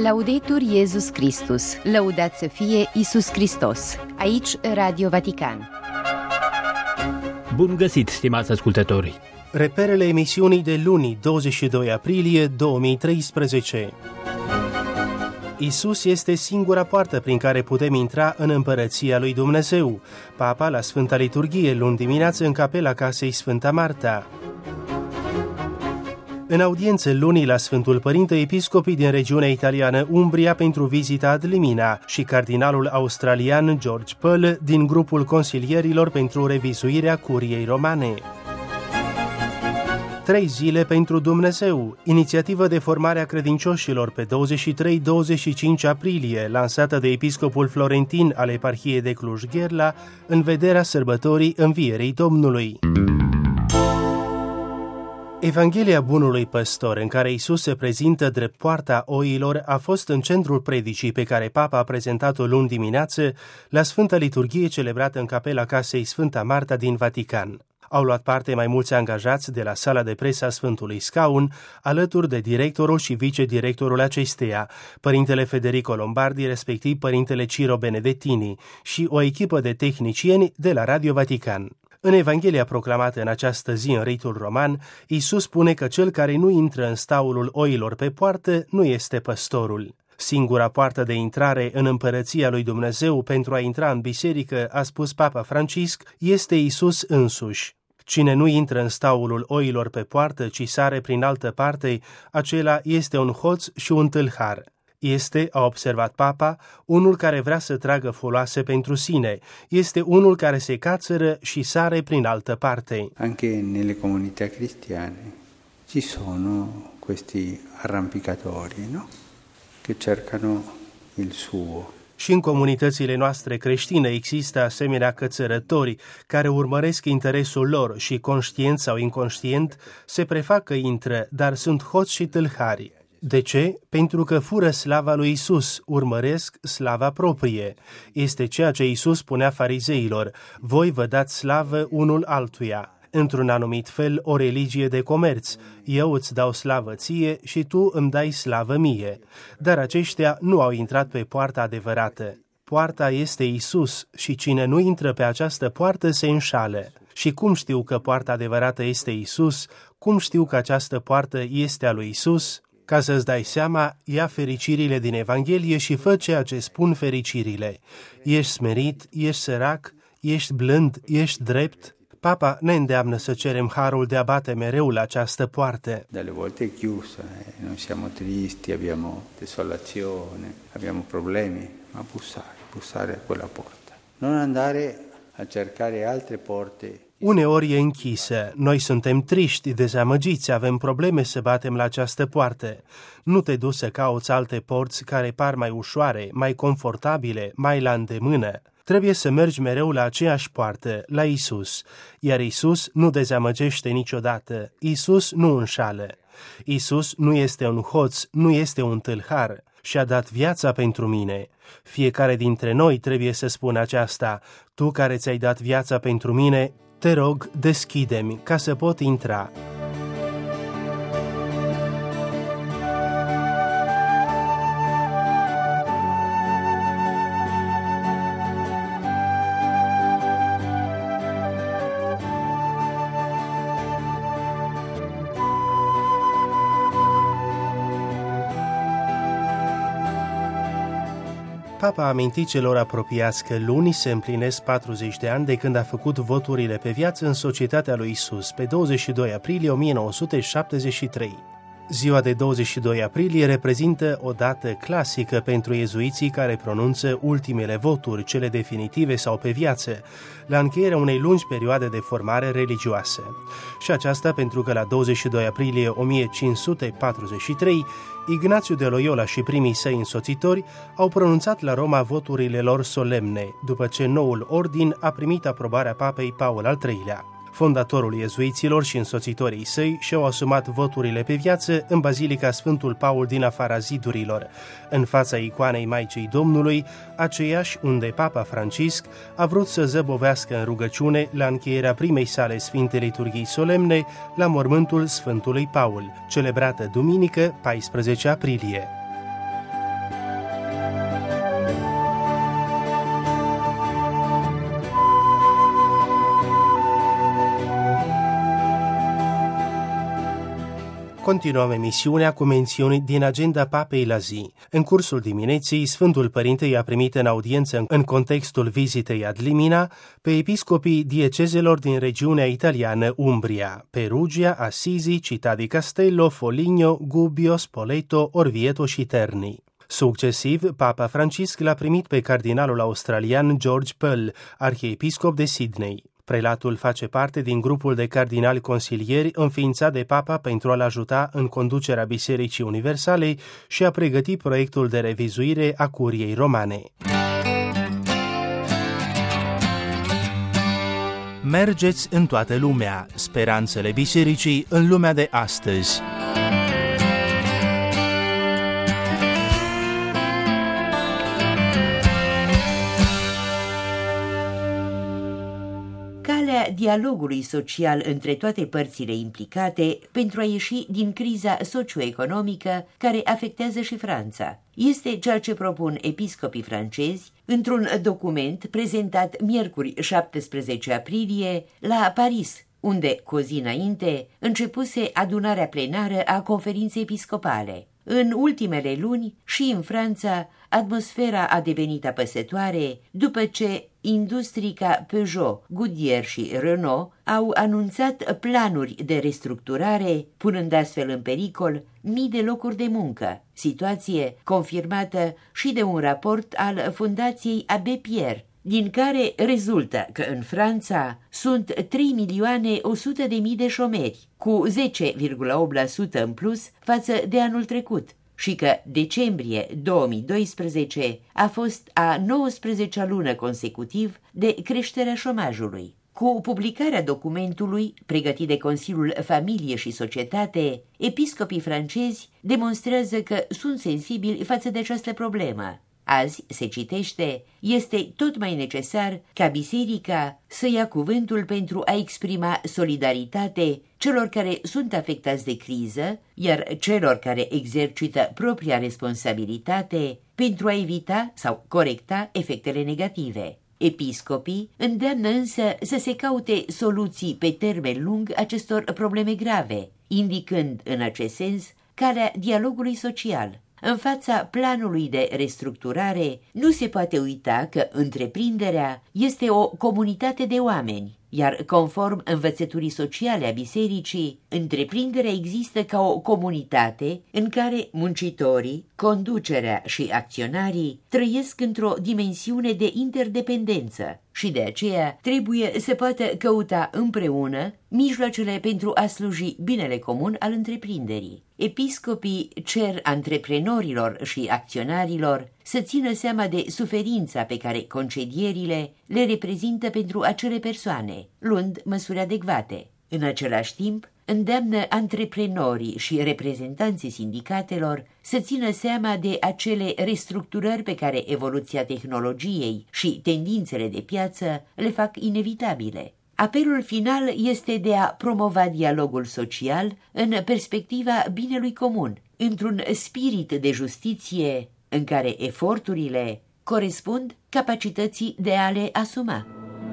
Laudetur Iesus Christus, lăudat să fie Iisus Hristos. Aici Radio Vatican. Bun găsit, stimați ascultători! Reperele emisiunii de luni, 22 aprilie 2013. Iisus este singura poartă prin care putem intra în împărăția lui Dumnezeu. Papa la Sfânta Liturghie, luni dimineață în capela casei Sfânta Marta. În audiență luni la Sfântul Părinte, episcopii din regiunea italiană Umbria pentru vizita ad limina și cardinalul australian George Pell din grupul consilierilor pentru revizuirea Curiei Romane. 3 zile pentru Dumnezeu, inițiativă de formare a credincioșilor pe 23-25 aprilie, lansată de episcopul florentin al eparhiei de Cluj-Gherla în vederea sărbătorii Învierei Domnului. Evanghelia Bunului Păstor, în care Iisus se prezintă drept poarta oilor, a fost în centrul predicii pe care Papa a prezentat-o luni dimineață la Sfânta Liturghie celebrată în capela casei Sfânta Marta din Vatican. Au luat parte mai mulți angajați de la sala de presă a Sfântului Scaun, alături de directorul și vicedirectorul acesteia, părintele Federico Lombardi, respectiv părintele Ciro Benedettini, și o echipă de tehnicieni de la Radio Vatican. În Evanghelia proclamată în această zi în ritul roman, Iisus spune că cel care nu intră în staulul oilor pe poartă nu este păstorul. Singura poartă de intrare în împărăția lui Dumnezeu pentru a intra în biserică, a spus Papa Francisc, este Iisus însuși. Cine nu intră în staulul oilor pe poartă, ci sare prin altă parte, acela este un hoț și un tâlhar. Este, a observat Papa, unul care vrea să tragă foloase pentru sine. Este unul care se cațără și sare prin altă parte. Anche nelle comunità cristiane ci sono questi arrampicatori, no? Che cercano il suo. Și în comunitățile noastre creștine există asemenea cățărători care urmăresc interesul lor și, conștient sau inconștient, se prefac că intră, dar sunt hoți și tâlhari. De ce? Pentru că fură slava lui Iisus, urmăresc slava proprie. Este ceea ce Iisus spunea farizeilor: voi vă dați slavă unul altuia. Într-un anumit fel, o religie de comerț. Eu îți dau slavă ție și tu îmi dai slavă mie. Dar aceștia nu au intrat pe poarta adevărată. Poarta este Iisus și cine nu intră pe această poartă se înșală. Și cum știu că poarta adevărată este Iisus? Cum știu că această poartă este a lui Iisus? Ca să-ți dai seama, ia fericirile din Evanghelie și fă ceea ce spun fericirile. Ești smerit, ești sărac, ești blând, ești drept. Papa ne îndeamnă să cerem harul de a bate mereu la această poartă. Dalle volte è chiusa, noi siamo tristi, abbiamo desolazione, abbiamo problemi, ma bussare a quella porta. Non andare a cercare altre porte. Uneori e închisă, noi suntem triști, dezamăgiți, avem probleme să batem la această poartă. Nu te duci să cauți alte porți care par mai ușoare, mai confortabile, mai la îndemână. Trebuie să mergi mereu la aceeași poartă, la Iisus, iar Iisus nu dezamăgește niciodată, Iisus nu înșală. Iisus nu este un hoț, nu este un tâlhar, și-a dat viața pentru mine. Fiecare dintre noi trebuie să spună aceasta: tu care ți-ai dat viața pentru mine, te rog, deschide-mi ca să pot intra. Papa a amintit celor apropiați că luni se împlinesc 40 de ani de când a făcut voturile pe viață în Societatea lui Iisus, pe 22 aprilie 1973. Ziua de 22 aprilie reprezintă o dată clasică pentru iezuiții care pronunță ultimele voturi, cele definitive sau pe viață, la încheierea unei lungi perioade de formare religioasă. Și aceasta pentru că la 22 aprilie 1543, Ignațiu de Loyola și primii săi însoțitori au pronunțat la Roma voturile lor solemne, după ce noul ordin a primit aprobarea papei Paul al III-lea. Fondatorul iezuiților și însoțitorii săi și-au asumat voturile pe viață în Bazilica Sfântul Paul din afara zidurilor, în fața icoanei Maicii Domnului, aceeași unde Papa Francisc a vrut să zăbovească în rugăciune la încheierea primei sale Sfinte Liturghii Solemne la mormântul Sfântului Paul, celebrată duminică 14 aprilie. Continuăm emisiunea cu mențiuni din agenda Papei la zi. În cursul dimineții, Sfântul Părinte i-a primit în audiență în contextul vizitei ad limina pe episcopii diecezelor din regiunea italiană Umbria, Perugia, Assisi, Città di Castello, Foligno, Gubbio, Spoleto, Orvieto și Terni. Succesiv, Papa Francisc l-a primit pe cardinalul australian George Pell, arhiepiscop de Sydney. Prelatul face parte din grupul de cardinali consilieri înființat de Papa pentru a-l ajuta în conducerea Bisericii Universale și a pregăti proiectul de revizuire a Curiei Romane. Mergeți în toată lumea, speranțele Bisericii în lumea de astăzi. Dialogului social între toate părțile implicate pentru a ieși din criza socioeconomică care afectează și Franța. Este ceea ce propun episcopii francezi într-un document prezentat miercuri 17 aprilie la Paris, unde, cu o zi înainte, începuse adunarea plenară a conferinței episcopale. În ultimele luni, și în Franța, atmosfera a devenit apăsătoare după ce industrii ca Peugeot, Goodyear și Renault au anunțat planuri de restructurare, punând astfel în pericol mii de locuri de muncă, situație confirmată și de un raport al Fundației Abbé Pierre, din care rezultă că în Franța sunt 3.100.000 de șomeri, cu 10,8% în plus față de anul trecut, și că decembrie 2012 a fost a 19-a lună consecutiv de creșterea șomajului. Cu publicarea documentului, pregătit de Consiliul Familie și Societate, episcopii francezi demonstrează că sunt sensibili față de această problemă. Azi, se citește, este tot mai necesar ca biserica să ia cuvântul pentru a exprima solidaritate celor care sunt afectați de criză, iar celor care exercită propria responsabilitate pentru a evita sau corecta efectele negative. Episcopii îndeamnă însă să se caute soluții pe termen lung acestor probleme grave, indicând în acest sens calea dialogului social. În fața planului de restructurare, nu se poate uita că întreprinderea este o comunitate de oameni, iar conform învățăturii sociale a bisericii, întreprinderea există ca o comunitate în care muncitorii, conducerea și acționarii trăiesc într-o dimensiune de interdependență și de aceea trebuie să poată căuta împreună mijloacele pentru a sluji binele comun al întreprinderii. Episcopii cer antreprenorilor și acționarilor să țină seama de suferința pe care concedierile le reprezintă pentru acele persoane, luând măsuri adecvate. În același timp, îndeamnă antreprenorii și reprezentanții sindicatelor să țină seama de acele restructurări pe care evoluția tehnologiei și tendințele de piață le fac inevitabile. Apelul final este de a promova dialogul social în perspectiva binelui comun, într-un spirit de justiție în care eforturile corespund capacității de a le asuma.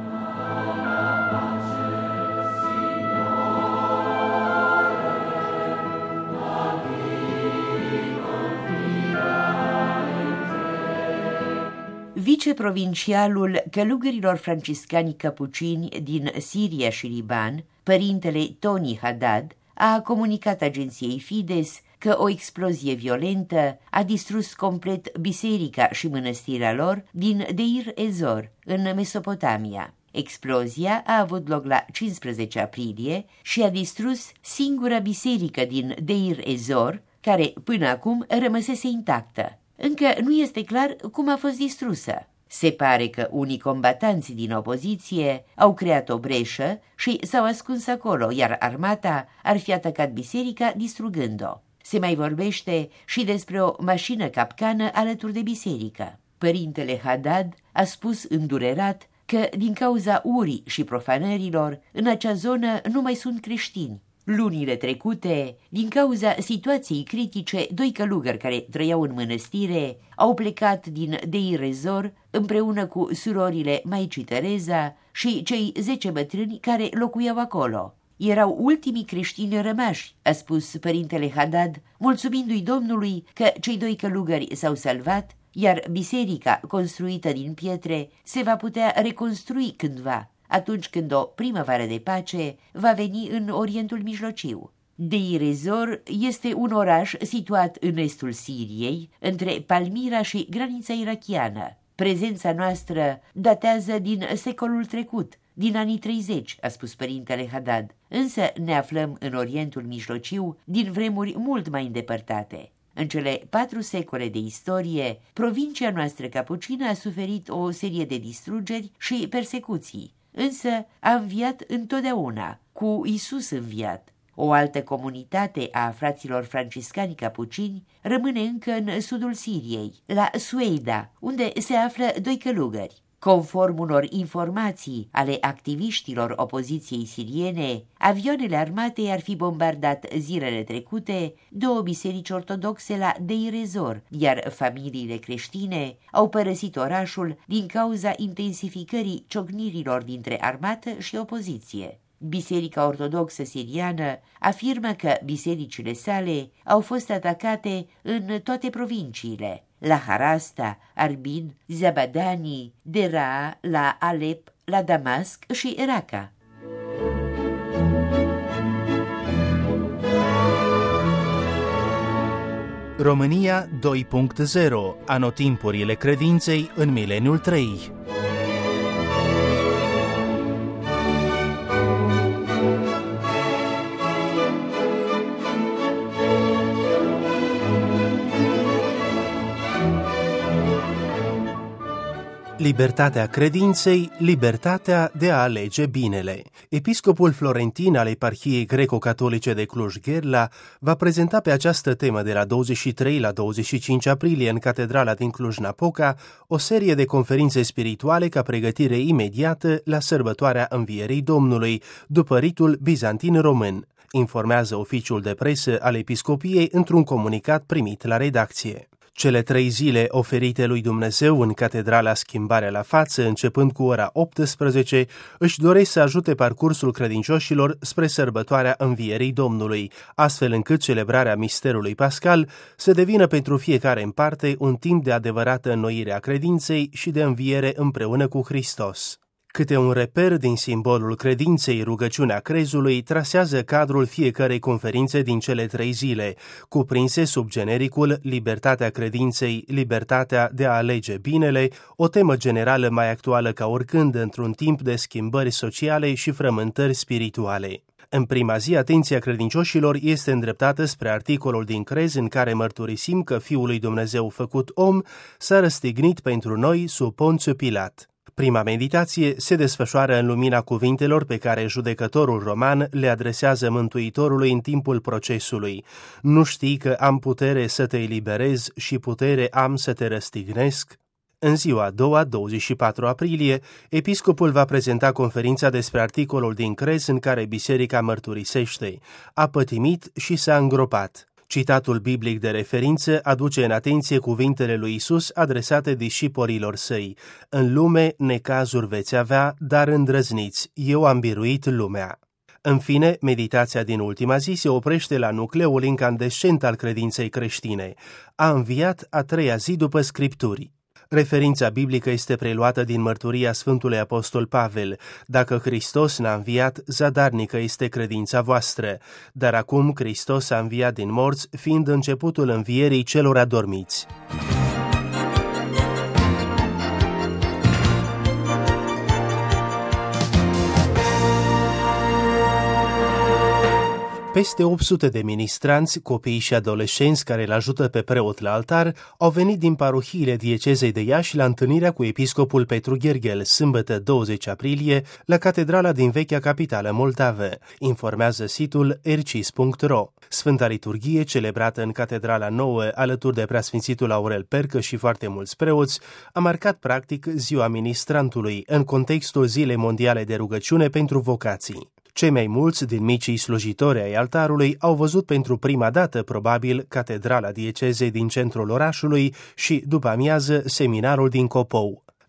Viceprovincialul călugărilor franciscani capucini din Siria și Liban, părintele Tony Haddad, a comunicat agenției Fides că o explozie violentă a distrus complet biserica și mănăstirea lor din Deir ez-Zor, în Mesopotamia. Explozia a avut loc la 15 aprilie și a distrus singura biserică din Deir ez-Zor, care până acum rămăsese intactă. Încă nu este clar cum a fost distrusă. Se pare că unii combatanți din opoziție au creat o breșă și s-au ascuns acolo, iar armata ar fi atacat biserica distrugând-o. Se mai vorbește și despre o mașină capcană alături de biserică. Părintele Haddad a spus îndurerat că din cauza urii și profanărilor în acea zonă nu mai sunt creștini. Lunile trecute, din cauza situației critice, 2 călugări care trăiau în mănăstire au plecat din Deir ez-Zor împreună cu surorile Maicii Tereza și cei 10 bătrâni care locuiau acolo. Erau ultimii creștini rămași, a spus părintele Haddad, mulțumindu-i Domnului că cei 2 călugări s-au salvat, iar biserica, construită din pietre, se va putea reconstrui cândva, atunci când o primăvară de pace va veni în Orientul Mijlociu. Deir ez-Zor este un oraș situat în estul Siriei, între Palmira și granița irachiană. Prezența noastră datează din secolul trecut, din anii 30, a spus părintele Haddad, însă ne aflăm în Orientul Mijlociu din vremuri mult mai îndepărtate. În cele 4 secole de istorie, provincia noastră capucină a suferit o serie de distrugeri și persecuții, însă a înviat întotdeauna, cu Isus înviat. O altă comunitate a fraților franciscani capucini rămâne încă în sudul Siriei, la Sueida, unde se află 2 călugări. Conform unor informații ale activiștilor opoziției siriene, avioanele armatei ar fi bombardat zilele trecute 2 biserici ortodoxe la Deir ez-Zor, iar familiile creștine au părăsit orașul din cauza intensificării ciocnirilor dintre armată și opoziție. Biserica ortodoxă siriană afirmă că bisericile sale au fost atacate în toate provinciile, la Harasta, Arbin, Zabadani, Deraa, la Alep, la Damasc și Raqqa. România 2.0. Anotimpurile credinței în mileniul 3. Libertatea credinței, libertatea de a alege binele. Episcopul florentin al eparhiei greco-catolice de Cluj-Gherla va prezenta pe această temă de la 23 la 25 aprilie în Catedrala din Cluj-Napoca o serie de conferințe spirituale ca pregătire imediată la sărbătoarea Învierii Domnului, după ritul bizantin român, informează oficiul de presă al episcopiei într-un comunicat primit la redacție. Cele 3 zile oferite lui Dumnezeu în Catedrala Schimbarea la Față, începând cu ora 18, își doresc să ajute parcursul credincioșilor spre sărbătoarea Învierii Domnului, astfel încât celebrarea misterului pascal să devină pentru fiecare în parte un timp de adevărată înnoire a credinței și de înviere împreună cu Hristos. Câte un reper din simbolul credinței, rugăciunea crezului, trasează cadrul fiecărei conferințe din cele 3 zile, cuprinse sub genericul Libertatea credinței, libertatea de a alege binele, o temă generală mai actuală ca oricând într-un timp de schimbări sociale și frământări spirituale. În prima zi, atenția credincioșilor este îndreptată spre articolul din Crez în care mărturisim că Fiul lui Dumnezeu făcut om s-a răstignit pentru noi sub Ponțiu Pilat. Prima meditație se desfășoară în lumina cuvintelor pe care judecătorul roman le adresează Mântuitorului în timpul procesului. Nu știi că am putere să te eliberez și putere am să te răstignesc? În ziua a doua, 24 aprilie, episcopul va prezenta conferința despre articolul din Crez în care biserica mărturisește: a pătimit și s-a îngropat. Citatul biblic de referință aduce în atenție cuvintele lui Isus adresate discipolilor săi: în lume necazuri veți avea, dar îndrăzniți, eu am biruit lumea. În fine, meditația din ultima zi se oprește la nucleul incandescent al credinței creștine: a înviat a 3-a zi după Scripturi. Referința biblică este preluată din mărturia Sfântului Apostol Pavel: dacă Hristos n-a înviat, zadarnică este credința voastră, dar acum Hristos a înviat din morți, fiind începutul învierii celor adormiți. Peste 800 de ministranți, copii și adolescenți care îl ajută pe preot la altar au venit din parohiile diecezei de Iași la întâlnirea cu episcopul Petru Gherghel, sâmbătă 20 aprilie, la catedrala din vechea capitală moldavă, informează situl ercis.ro. Sfânta liturghie, celebrată în catedrala nouă alături de preasfințitul Aurel Percă și foarte mulți preoți, a marcat practic ziua ministrantului în contextul Zilei Mondiale de Rugăciune pentru Vocații. Cei mai mulți din micii slujitori ai altarului au văzut pentru prima dată, probabil, catedrala diecezei din centrul orașului și, după amiază, seminarul din Copou.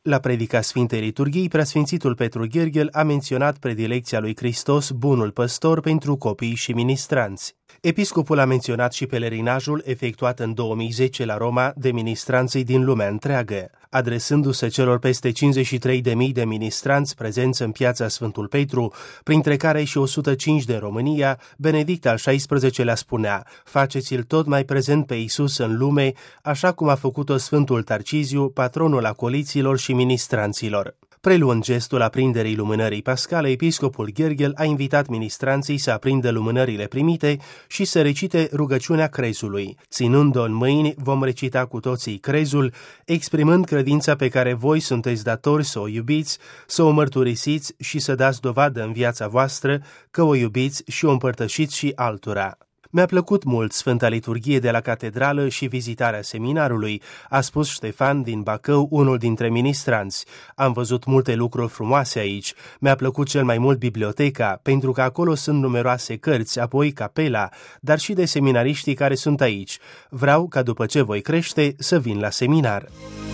La predica Sfintei Liturghii, preasfințitul Petru Gherghel a menționat predilecția lui Hristos, bunul păstor, pentru copii și ministranți. Episcopul a menționat și pelerinajul efectuat în 2010 la Roma de ministranții din lumea întreagă, adresându-se celor peste 53.000 de ministranți prezenți în piața Sfântul Petru, printre care și 105 de România. Benedict al XVI-lea spunea: faceți-l tot mai prezent pe Iisus în lume, așa cum a făcut-o Sfântul Tarciziu, patronul acoliților și ministranților. Preluând gestul aprinderii lumânării pascale, episcopul Gherghel a invitat ministranții să aprindă lumânările primite și să recite rugăciunea crezului. Ținând-o în mâini, vom recita cu toții crezul, exprimând credința pe care voi sunteți datori să o iubiți, să o mărturisiți și să dați dovadă în viața voastră că o iubiți și o împărtășiți și altora. Mi-a plăcut mult Sfânta Liturghie de la catedrală și vizitarea seminarului, a spus Ștefan din Bacău, unul dintre ministranți. Am văzut multe lucruri frumoase aici. Mi-a plăcut cel mai mult biblioteca, pentru că acolo sunt numeroase cărți, apoi capela, dar și de seminariștii care sunt aici. Vreau ca după ce voi crește să vin la seminar.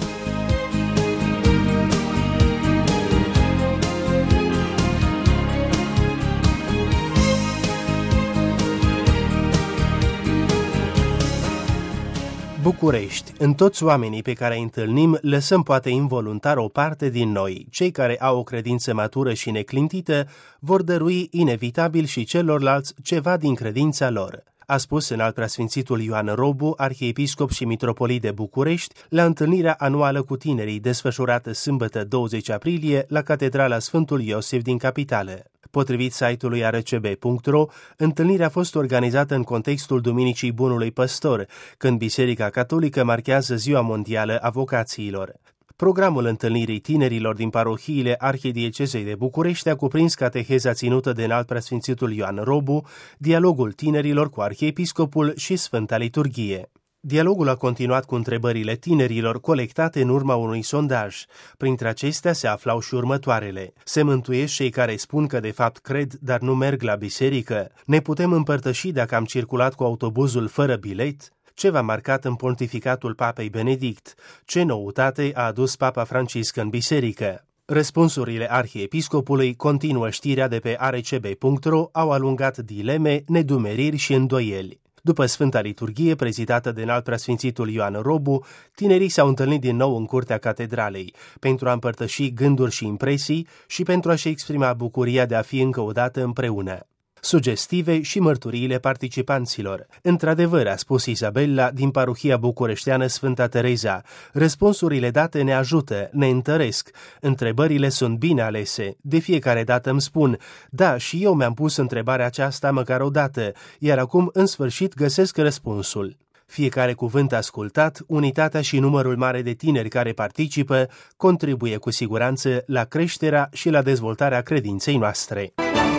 București. În toți oamenii pe care îi întâlnim, lăsăm poate involuntar o parte din noi. Cei care au o credință matură și neclintită vor dărui inevitabil și celorlalți ceva din credința lor, a spus înalt preasfințitul Ioan Robu, arhiepiscop și mitropolit de București, la întâlnirea anuală cu tinerii desfășurată sâmbătă 20 aprilie la Catedrala Sfântul Iosif din capitală. Potrivit site-ului arcb.ro, întâlnirea a fost organizată în contextul Duminicii Bunului Păstor, când Biserica Catolică marchează Ziua Mondială a Vocațiilor. Programul întâlnirii tinerilor din parohiile Arhidiecezei de București a cuprins cateheza ținută de înalt preasfințitul Ioan Robu, dialogul tinerilor cu arhiepiscopul și Sfânta Liturghie. Dialogul a continuat cu întrebările tinerilor colectate în urma unui sondaj. Printre acestea se aflau și următoarele: se mântuiesc cei care spun că de fapt cred, dar nu merg la biserică? Ne putem împărtăși dacă am circulat cu autobuzul fără bilet? Ce v-a marcat în pontificatul Papei Benedict? Ce noutate a adus Papa Francisc în biserică? Răspunsurile arhiepiscopului, continuă știrea de pe arcb.ro, au alungat dileme, nedumeriri și îndoieli. După Sfânta Liturghie, prezidată de înalt preasfințitul Ioan Robu, tinerii s-au întâlnit din nou în curtea catedralei, pentru a împărtăși gânduri și impresii și pentru a-și exprima bucuria de a fi încă o dată împreună. Sugestive și mărturiile participanților. Într-adevăr, a spus Izabela din parohia bucureșteană Sfânta Tereza, răspunsurile date ne ajută, ne întăresc, întrebările sunt bine alese. De fiecare dată îmi spun: da, și eu mi-am pus întrebarea aceasta măcar o dată, iar acum în sfârșit găsesc răspunsul. Fiecare cuvânt ascultat, unitatea și numărul mare de tineri care participă contribuie cu siguranță la creșterea și la dezvoltarea credinței noastre.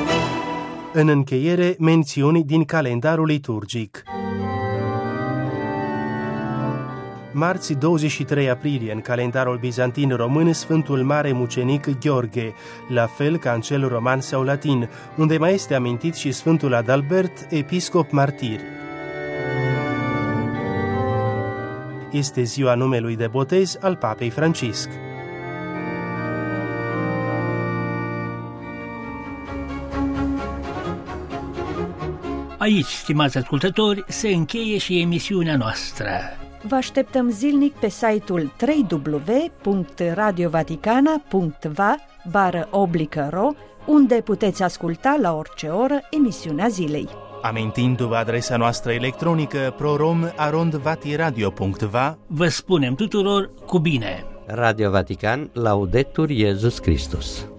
În încheiere, mențiuni din calendarul liturgic. Marți 23 aprilie, în calendarul bizantin român, Sfântul Mare Mucenic Gheorghe, la fel ca în cel roman sau latin, unde mai este amintit și Sfântul Adalbert, episcop martir. Este ziua numelui de botez al Papei Francisc. Aici, stimați ascultători, se încheie și emisiunea noastră. Vă așteptăm zilnic pe site-ul www.radiovaticana.va/ro, unde puteți asculta la orice oră emisiunea zilei. Amintindu-vă adresa noastră electronică prorom@vatiradio.va, vă spunem tuturor cu bine! Radio Vatican, Laudetur Iesus Christus.